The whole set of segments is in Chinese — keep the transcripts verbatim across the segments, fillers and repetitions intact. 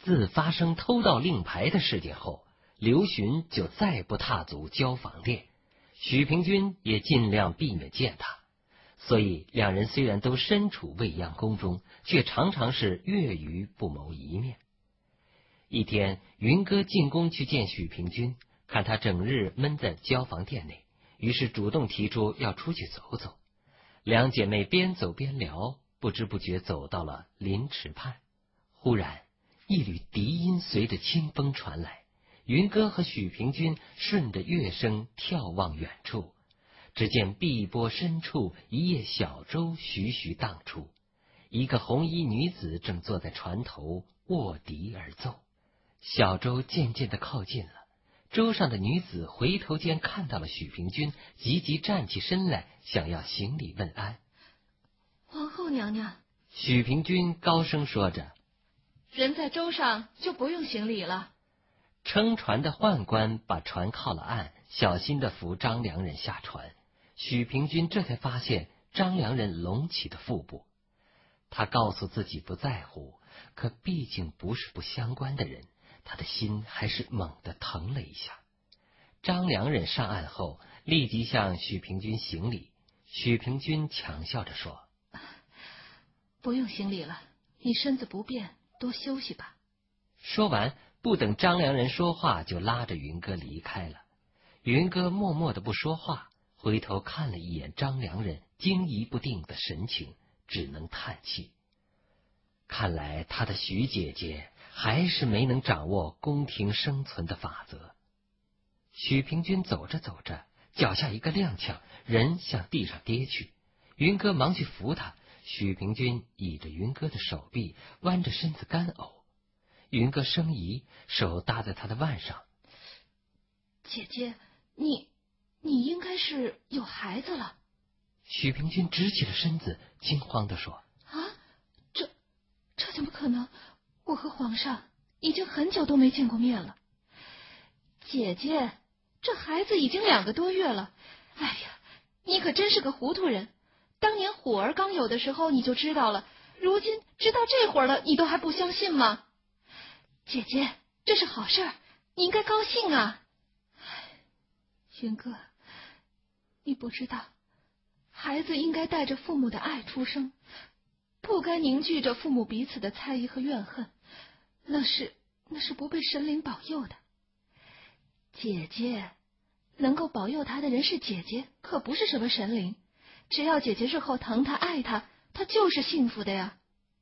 自发生偷盗令牌的事件后，刘询就再不踏足交坊店，许平君也尽量避免见他。所以两人虽然都身处未央宫中，却常常是月余不谋一面。一天，云歌进宫去见许平君，看他整日闷在交坊店内，于是主动提出要出去走走。两姐妹边走边聊，不知不觉走到了临池畔。忽然一缕笛音随着清风传来，云歌和许平君顺着乐声眺望远处，只见碧波深处一叶小舟徐徐荡出，一个红衣女子正坐在船头握笛而奏。小舟渐渐地靠近了，舟上的女子回头间看到了许平君，急急站起身来，想要行礼问安。 皇后娘娘， 许平君高声说着， 人在舟上就不用行礼了。 撑船的宦官把船靠了岸，小心地扶张良人下船。许平君这才发现张良人隆起的腹部，他告诉自己不在乎，可毕竟不是不相关的人，他的心还是猛地疼了一下。张良人上岸后，立即向许平君行礼。许平君强笑着说， 不用行礼了，你身子不便，多休息吧。 说完，不等张良人说话，就拉着云歌离开了。云歌默默的不说话，回头看了一眼张良人惊疑不定的神情，只能叹气。看来他的许姐姐还是没能掌握宫廷生存的法则。许平君走着走着，脚下一个踉跄，人向地上跌去。云歌忙去扶他，许平君倚着云歌的手臂，弯着身子干呕。云歌生疑，手搭在他的腕上。 姐姐，你你应该是有孩子了。 许平君直起了身子，惊慌地说， 啊，这这怎么可能？我和皇上已经很久都没见过面了。姐姐，这孩子已经两个多月了。哎呀，你可真是个糊涂人。当年虎儿刚有的时候你就知道了，如今直到这会儿了，你都还不相信吗？姐姐，这是好事儿，你应该高兴啊。云歌，你不知道，孩子应该带着父母的爱出生，不该凝聚着父母彼此的猜疑和怨恨，那是那是不被神灵保佑的。姐姐，能够保佑他的人是姐姐，可不是什么神灵。只要姐姐日后疼他爱他，他就是幸福的呀。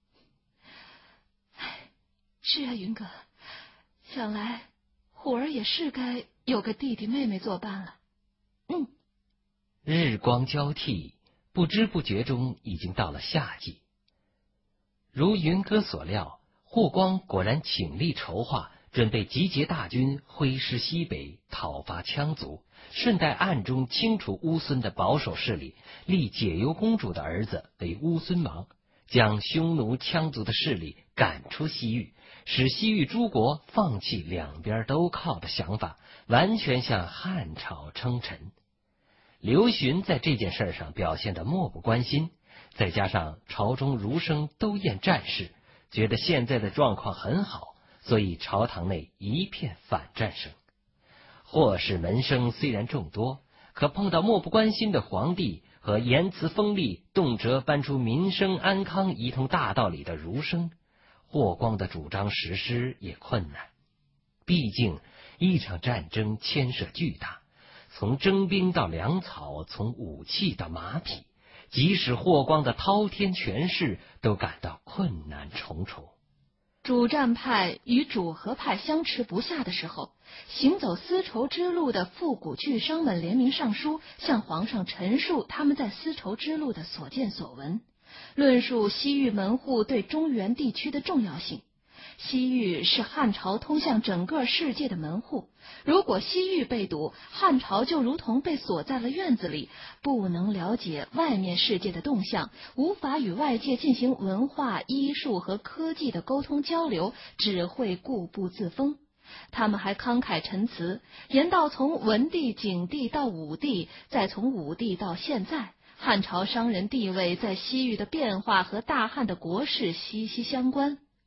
唉，是啊，云哥，想来虎儿也是该有个弟弟妹妹作伴了。嗯。 日光交替，不知不觉中已经到了夏季。如云歌所料，霍光果然倾力筹划，准备集结大军，挥师西北，讨伐羌族，顺带暗中清除乌孙的保守势力，立解忧公主的儿子为乌孙王，将匈奴羌族的势力赶出西域，使西域诸国放弃两边都靠的想法，完全向汉朝称臣。刘询在这件事上表现得漠不关心，再加上朝中儒生都厌战事，觉得现在的状况很好，所以朝堂内一片反战声。霍氏门生虽然众多，可碰到漠不关心的皇帝和言辞锋利、动辄搬出民生安康一通大道理的儒生，霍光的主张实施也困难。毕竟一场战争牵涉巨大，从征兵到粮草，从武器到马匹，即使霍光的滔天权势都感到困难重重。 主战派与主和派相持不下的时候，行走丝绸之路的富贾巨商们联名上书，向皇上陈述他们在丝绸之路的所见所闻，论述西域门户对中原地区的重要性。西域是汉朝通向整个世界的门户，如果西域被堵，汉朝就如同被锁在了院子里，不能了解外面世界的动向，无法与外界进行文化、医术和科技的沟通交流，只会固步自封。他们还慷慨陈词，言道从文帝、景帝到武帝，再从武帝到现在，汉朝商人地位在西域的变化和大汉的国势息息相关。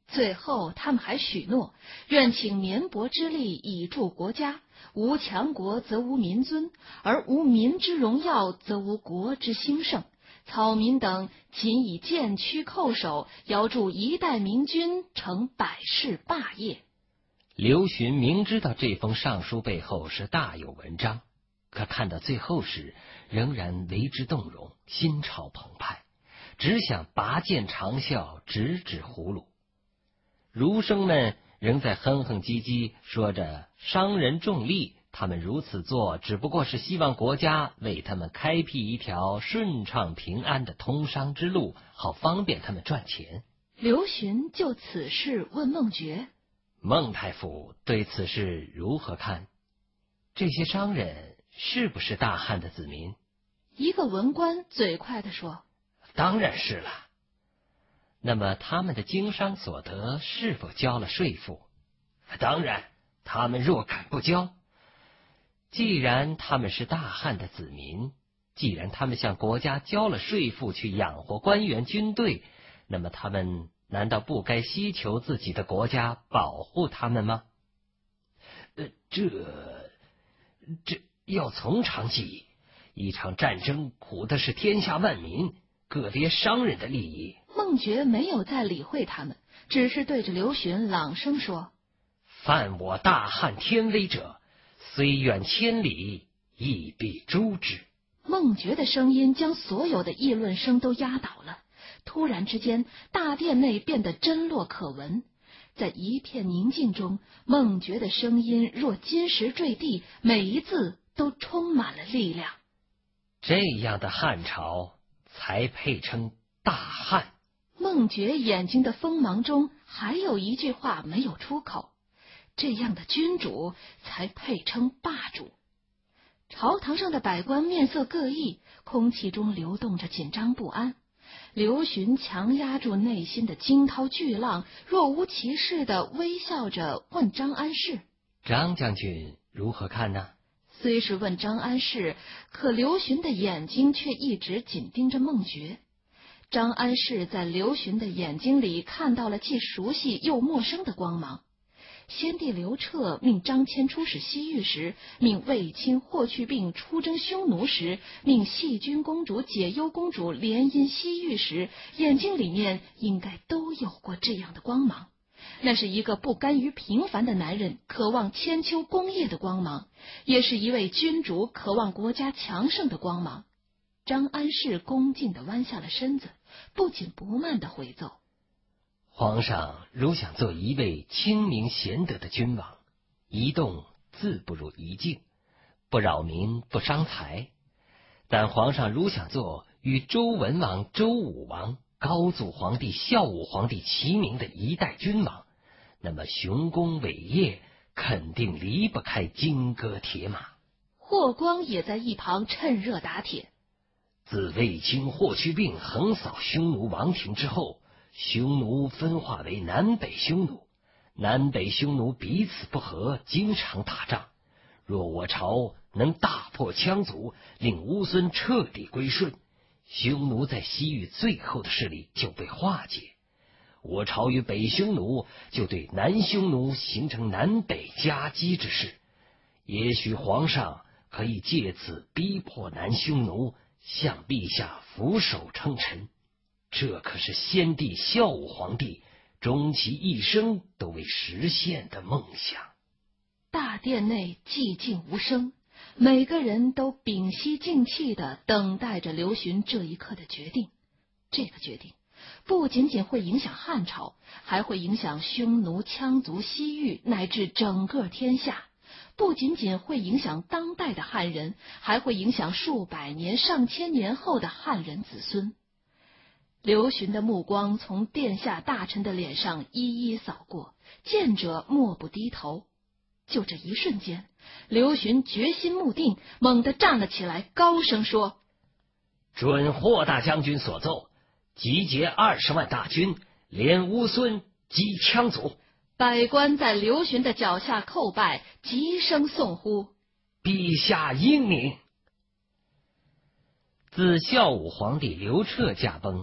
最后他们还许诺，愿请绵薄之力以助国家，无强国则无民尊，而无民之荣耀则无国之兴盛。草民等仅以剑躯叩首，遥祝一代明君成百世霸业。 刘询明知道这封上书背后是大有文章，可看到最后时，仍然为之动容，心潮澎湃，只想拔剑长啸，直指葫芦。儒生们仍在哼哼唧唧说着商人重利，他们如此做只不过是希望国家为他们开辟一条顺畅平安的通商之路，好方便他们赚钱。 刘询就此事问孟觉， 孟太傅对此事如何看？这些商人是不是大汉的子民？ 一个文官嘴快地说， 当然是了。那么他们的经商所得是否交了税赋？当然，他们若敢不交，既然他们是大汉的子民，既然他们向国家交了税赋去养活官员军队，那么他们难道不该希求自己的国家保护他们吗？呃，这这要从长计议，一场战争苦的是天下万民，个别商人的利益。 孟觉没有再理会他们，只是对着刘询朗声说， 犯我大汉天威者，虽远千里，亦必诛之。 孟觉的声音将所有的议论声都压倒了。突然之间，大殿内变得针落可闻，在一片宁静中，孟觉的声音若金石坠地，每一字都充满了力量。 这样的汉朝才配称大汉。 孟觉眼睛的锋芒中还有一句话没有出口，这样的君主才配称霸主。朝堂上的百官面色各异，空气中流动着紧张不安。刘询强压住内心的惊涛巨浪，若无其事地微笑着问张安世， 张将军如何看呢？ 虽是问张安世，可刘询的眼睛却一直紧盯着孟觉。张安世在刘询的眼睛里看到了既熟悉又陌生的光芒。先帝刘彻命张骞出使西域时，命卫青、霍去病出征匈奴时，命细君公主、解忧公主联姻西域时，眼睛里面应该都有过这样的光芒。那是一个不甘于平凡的男人渴望千秋功业的光芒，也是一位君主渴望国家强盛的光芒。张安世恭敬地弯下了身子，不紧不慢地回奏， 皇上如想做一位清明贤德的君王，一动自不如一静，不扰民不伤财。但皇上如想做与周文王、周武王、高祖皇帝、孝武皇帝齐名的一代君王，那么雄功伟业肯定离不开金戈铁马。 霍光也在一旁趁热打铁， 自卫青、霍去病横扫匈奴王庭之后，匈奴分化为南北匈奴，南北匈奴彼此不和，经常打仗。若我朝能大破羌族，令乌孙彻底归顺，匈奴在西域最后的势力就被化解，我朝与北匈奴就对南匈奴形成南北夹击之势。也许皇上可以借此逼迫南匈奴向陛下俯首称臣，这可是先帝孝武皇帝终其一生都未实现的梦想。 大殿内寂静无声，每个人都屏息静气地等待着刘询这一刻的决定。这个决定不仅仅会影响汉朝，还会影响匈奴、羌族、西域乃至整个天下。不仅仅会影响当代的汉人，还会影响数百年、上千年后的汉人子孙。刘询的目光从殿下大臣的脸上一一扫过，见者莫不低头。就这一瞬间，刘询决心目定，猛地站了起来，高声说：“ 准霍大将军所奏，集结二十万大军，连乌孙击羌族。” 百官在刘询的脚下叩拜，齐声颂呼：“ 陛下英明！”自孝武皇帝刘彻驾崩，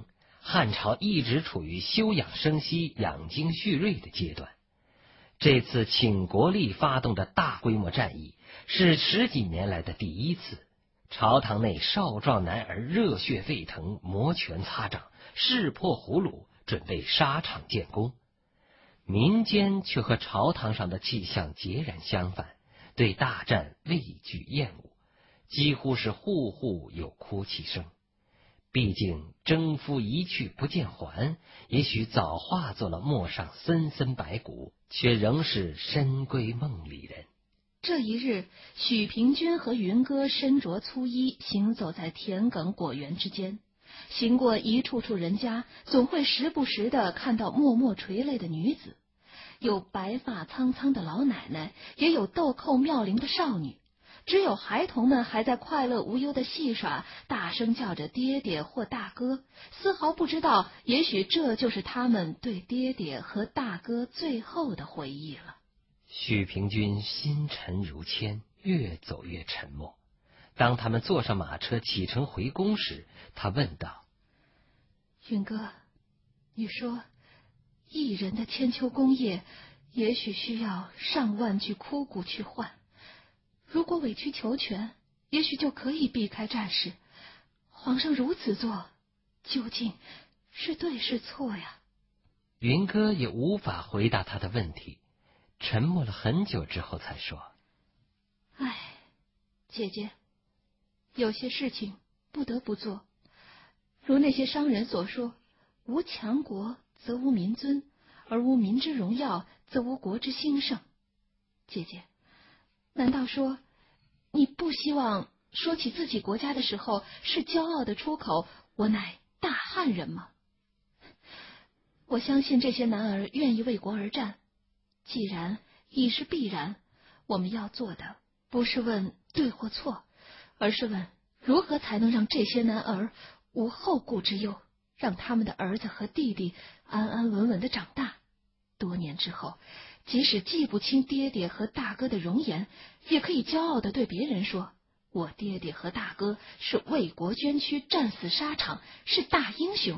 汉朝一直处于休养生息、养精蓄锐的阶段。这次请国力发动的大规模战役是十几年来的第一次，朝堂内少壮男儿热血沸腾，摩拳擦掌，势破胡虏，准备沙场建功。民间却和朝堂上的气象截然相反，对大战畏惧厌恶，几乎是户户有哭泣声。毕竟征夫一去不见还，也许早化作了陌上森森白骨，却仍是深闺梦里人。 这一日，许平君和云歌身着粗衣，行走在田埂果园之间。行过一处处人家，总会时不时的看到默默垂泪的女子，有白发苍苍的老奶奶，也有豆蔻妙龄的少女。只有孩童们还在快乐无忧的戏耍，大声叫着爹爹或大哥，丝毫不知道，也许这就是他们对爹爹和大哥最后的回忆了。 许平君心沉如铅，越走越沉默。当他们坐上马车启程回宫时，他问道： 云哥，你说一人的千秋功业，也许需要上万具枯骨去换，如果委曲求全，也许就可以避开战事。皇上如此做，究竟是对是错呀？ 云歌也无法回答他的问题，沉默了很久之后才说： 唉，姐姐，有些事情不得不做，如那些商人所说，无强国则无民尊，而无民之荣耀则无国之兴盛。姐姐，难道说你不希望说起自己国家的时候是骄傲的出口，我乃大汉人吗？我相信这些男儿愿意为国而战，既然已是必然，我们要做的不是问对或错，而是问如何才能让这些男儿无后顾之忧，让他们的儿子和弟弟安安稳稳的长大。多年之后，即使记不清爹爹和大哥的容颜，也可以骄傲地对别人说，我爹爹和大哥是为国捐躯，战死沙场，是大英雄。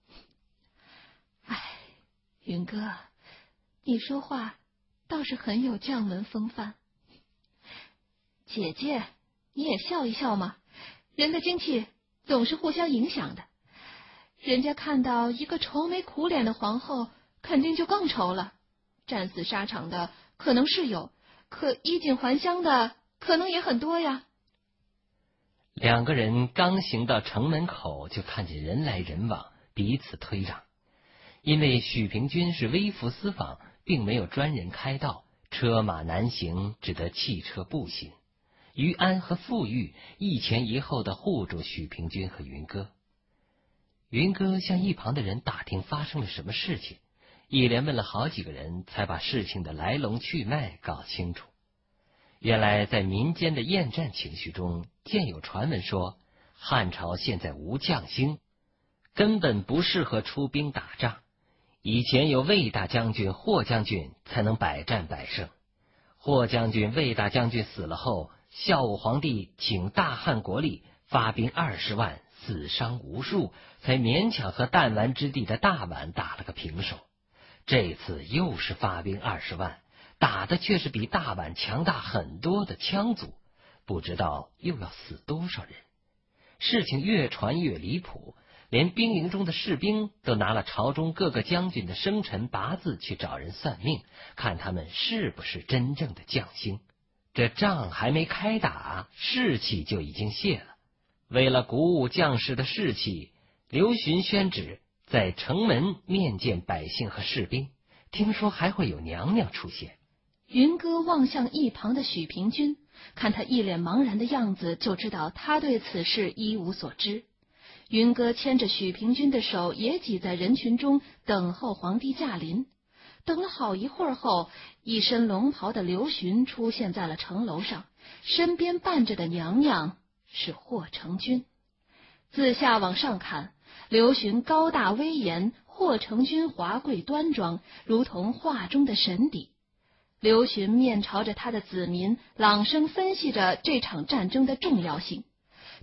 唉，云哥，你说话倒是很有将门风范。姐姐，你也笑一笑嘛，人的精气总是互相影响的。人家看到一个愁眉苦脸的皇后，肯定就更愁了。战死沙场的可能是有，可衣锦还乡的可能也很多呀。 两个人刚行到城门口，就看见人来人往，彼此推让。因为许平君是微服私访，并没有专人开道，车马难行，只得弃车步行。于安和傅玉一前一后的护住许平君和云歌。云歌向一旁的人打听发生了什么事情，一连问了好几个人，才把事情的来龙去脉搞清楚。原来在民间的厌战情绪中，渐有传闻说，汉朝现在无将星，根本不适合出兵打仗。以前有魏大将军、霍将军才能百战百胜。霍将军、魏大将军死了后，孝武皇帝请大汉国力发兵二十万，死伤无数，才勉强和弹丸之地的大宛打了个平手。这次又是发兵二十万，打的却是比大宛强大很多的羌族，不知道又要死多少人。事情越传越离谱，连兵营中的士兵都拿了朝中各个将军的生辰八字去找人算命，看他们是不是真正的将星。这仗还没开打，士气就已经泄了。为了鼓舞将士的士气，刘询宣旨在城门面见百姓和士兵，听说还会有娘娘出现。 云歌望向一旁的许平君，看他一脸茫然的样子，就知道他对此事一无所知。云歌牵着许平君的手，也挤在人群中等候皇帝驾临。等了好一会儿后，一身龙袍的刘询出现在了城楼上，身边伴着的娘娘是霍成君。自下往上看，刘询高大威严，霍成君华贵端庄，如同画中的神邸。刘询面朝着他的子民，朗声分析着这场战争的重要性。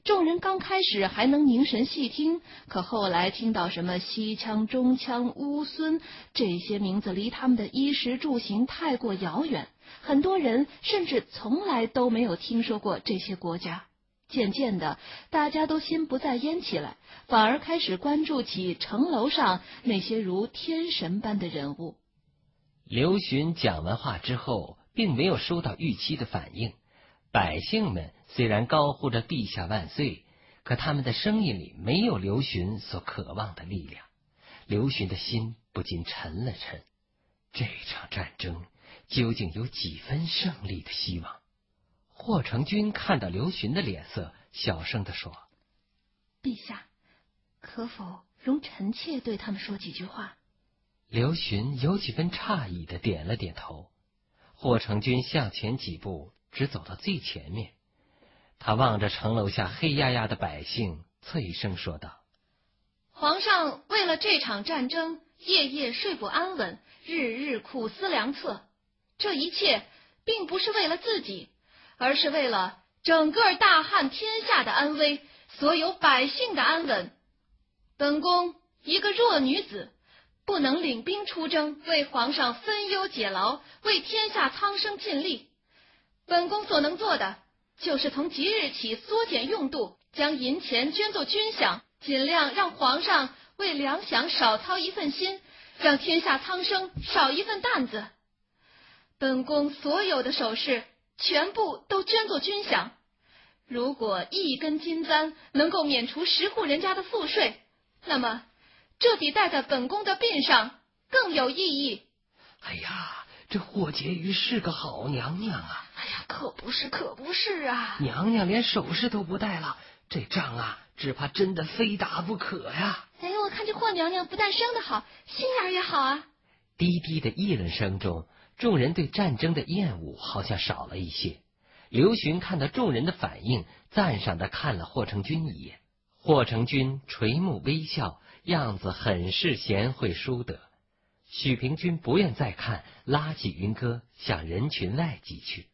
众人刚开始还能凝神细听，可后来听到什么西羌、中羌、乌孙这些名字，离他们的衣食住行太过遥远，很多人甚至从来都没有听说过这些国家。渐渐的，大家都心不在焉起来，反而开始关注起城楼上那些如天神般的人物。 刘询讲完话之后，并没有收到预期的反应。百姓们虽然高呼着陛下万岁，可他们的声音里没有刘询所渴望的力量。刘询的心不禁沉了沉，这场战争究竟有几分胜利的希望？霍成君看到刘询的脸色，小声地说： 陛下，可否容臣妾对他们说几句话？ 刘询有几分诧异的点了点头。霍成君向前几步，只走到最前面。他望着城楼下黑压压的百姓，脆声说道： 皇上为了这场战争，夜夜睡不安稳，日日苦思良策。这一切并不是为了自己，而是为了整个大汉天下的安危，所有百姓的安稳。本宫一个弱女子，不能领兵出征，为皇上分忧解劳，为天下苍生尽力。本宫所能做的，就是从即日起缩减用度，将银钱捐作军饷，尽量让皇上为粮饷少操一份心，让天下苍生少一份担子。本宫所有的首饰全部都捐作军饷，如果一根金簪能够免除十户人家的赋税，那么这比戴在本宫的鬓上更有意义。 哎呀，这霍婕妤是个好娘娘啊！ 哎呀，可不是，可不是啊！ 娘娘连首饰都不戴了，这仗啊，只怕真的非打不可呀！ 哎，我看这霍娘娘不但生得好，心眼也好啊！ 低低的议论声中，众人对战争的厌恶好像少了一些。刘询看到众人的反应，赞赏地看了霍成君一眼。霍成君垂目微笑，样子很是贤惠淑德。许平君不愿再看，拉起云歌向人群外挤去。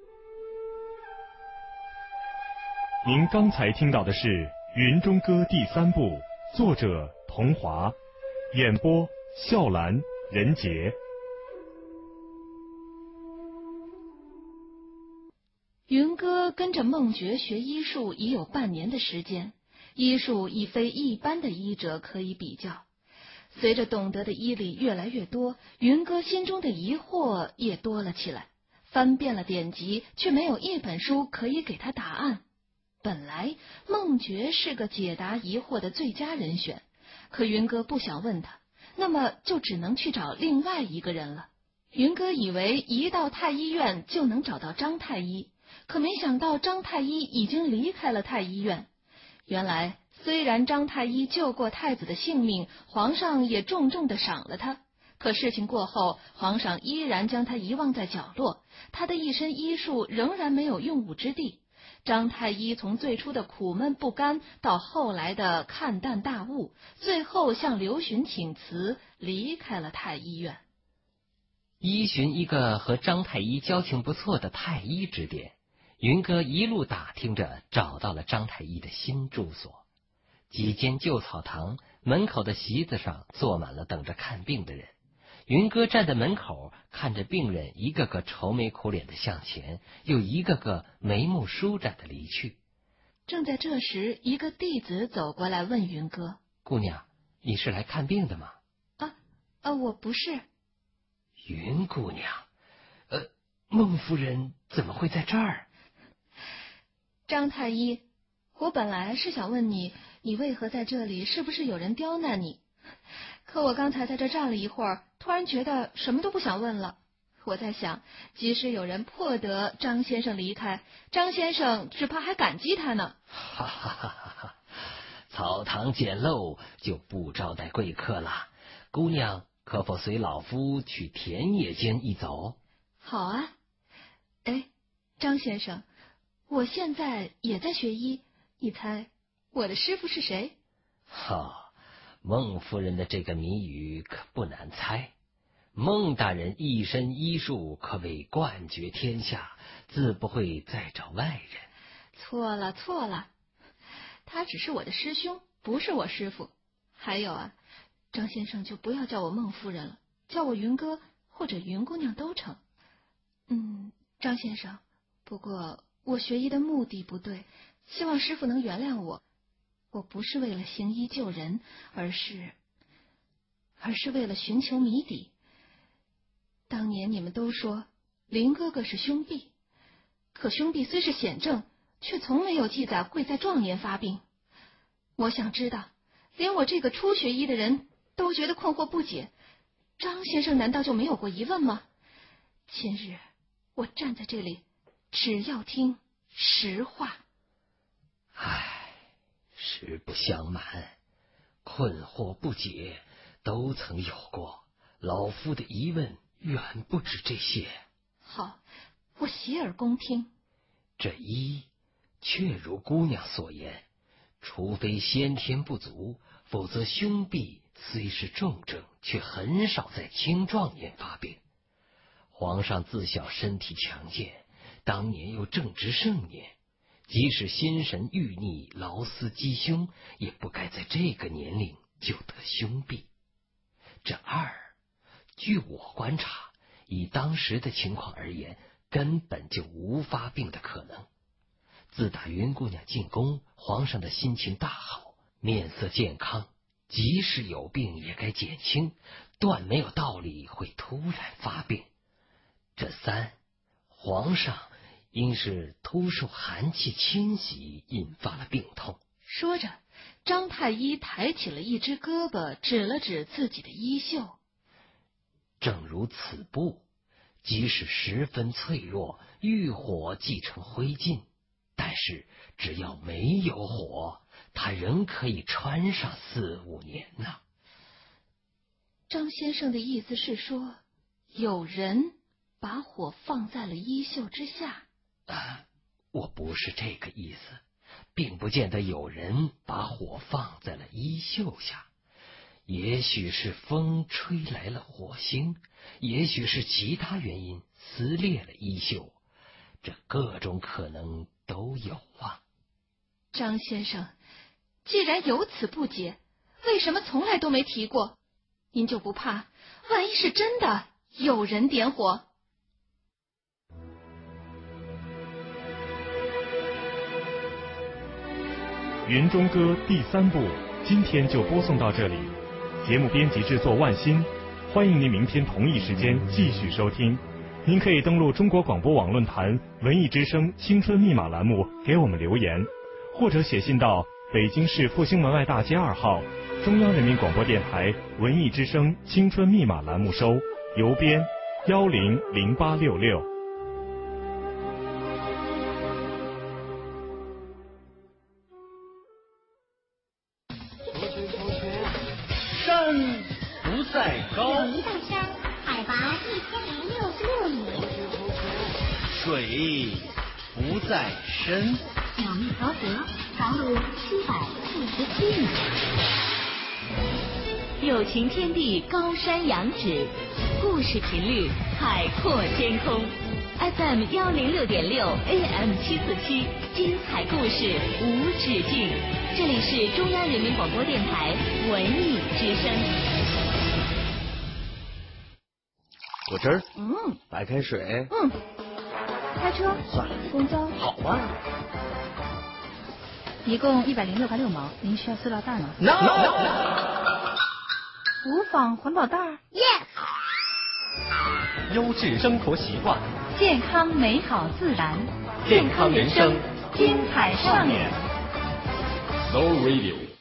您刚才听到的是《云中歌》第三部，作者桐华，演播笑兰、任杰。 云歌跟着孟觉学医术已有半年的时间，医术已非一般的医者可以比较。随着懂得的医理越来越多，云歌心中的疑惑也多了起来，翻遍了典籍，却没有一本书可以给他答案。本来孟觉是个解答疑惑的最佳人选，可云歌不想问他，那么就只能去找另外一个人了。云歌以为一到太医院就能找到张太医，可没想到张太医已经离开了太医院。原来虽然张太医救过太子的性命，皇上也重重的赏了他，可事情过后，皇上依然将他遗忘在角落，他的一身医术仍然没有用武之地。张太医从最初的苦闷不甘，到后来的看淡大悟，最后向刘询请辞，离开了太医院。 依循一个和张太医交情不错的太医指点，云歌一路打听着，找到了张太医的新住所。几间旧草堂，门口的席子上坐满了等着看病的人。云歌站在门口，看着病人一个个愁眉苦脸的向前，又一个个眉目舒展的离去。 正在这时，一个弟子走过来问云歌： 姑娘，你是来看病的吗？ 啊啊，我不是。 云姑娘，呃，孟夫人怎么会在这儿？ 张太医，我本来是想问你，你为何在这里？是不是有人刁难你？可我刚才在这站了一会儿，突然觉得什么都不想问了。我在想，即使有人迫得张先生离开，张先生只怕还感激他呢。 哈哈哈哈哈！草堂简陋，就不招待贵客了。姑娘，可否随老夫去田野间一走？ 好啊。哎，张先生，我现在也在学医，你猜我的师傅是谁？ 哈。孟夫人的这个谜语可不难猜。孟大人一身医术，可谓冠绝天下，自不会再找外人。 错了错了， 他只是我的师兄，不是我师傅。还有啊，张先生就不要叫我孟夫人了，叫我云哥或者云姑娘都成。嗯，张先生，不过我学医的目的不对，希望师傅能原谅我。我不是为了行医救人，而是而是为了寻求谜底。当年你们都说林哥哥是兄弟，可兄弟虽是显正，却从没有记载会在壮年发病。我想知道，连我这个初学医的人都觉得困惑不解，张先生难道就没有过疑问吗？今日我站在这里，只要听实话。 唉，实不相瞒，困惑不解都曾有过，老夫的疑问远不止这些。 好，我洗耳恭听。 这一确如姑娘所言，除非先天不足，否则胸痹虽是重症，却很少在青壮年发病。皇上自小身体强健，当年又正值盛年，即使心神郁逆、劳思积胸，也不该在这个年龄就得胸痹。这二，据我观察，以当时的情况而言，根本就无发病的可能。自打云姑娘进宫，皇上的心情大好，面色健康，即使有病也该减轻，断没有道理会突然发病。这三，皇上应是突受寒气侵袭，引发了病痛。 说着，张太医抬起了一只胳膊，指了指自己的衣袖。 正如此布，即使十分脆弱，遇火即成灰烬，但是只要没有火，它仍可以穿上四五年呢。 张先生的意思是说，有人把火放在了衣袖之下？ 啊，我不是这个意思，并不见得有人把火放在了衣袖下。也许是风吹来了火星，也许是其他原因撕裂了衣袖，这各种可能都有啊。 张先生，既然有此不解，为什么从来都没提过？您就不怕万一是真的有人点火？ 云中歌第三部今天就播送到这里，节目编辑制作万新，欢迎您明天同一时间继续收听。您可以登录中国广播网论坛文艺之声青春密码栏目给我们留言，或者写信到北京市复兴门外大街二号中央人民广播电台文艺之声青春密码栏目收，邮编幺零零八六六。 山不在高， 有一道山，海拔一千零六十六米。 水不在深， 有一条河，长路七百四十七米。 友情天地高山仰止，故事频率海阔天空。F M 幺零六点六 A M 七四七，精彩故事无止境。这里是中央人民广播电台文艺之声。 果汁儿， 嗯， 白开水， 嗯，开车算了， 公交好吧。 一共一百零六块六毛，您需要塑料袋吗 No， 无纺环保袋。 Yes。 优质生活习惯， 健康美好自然， 健康人生， 精彩上演。 Soul Radio。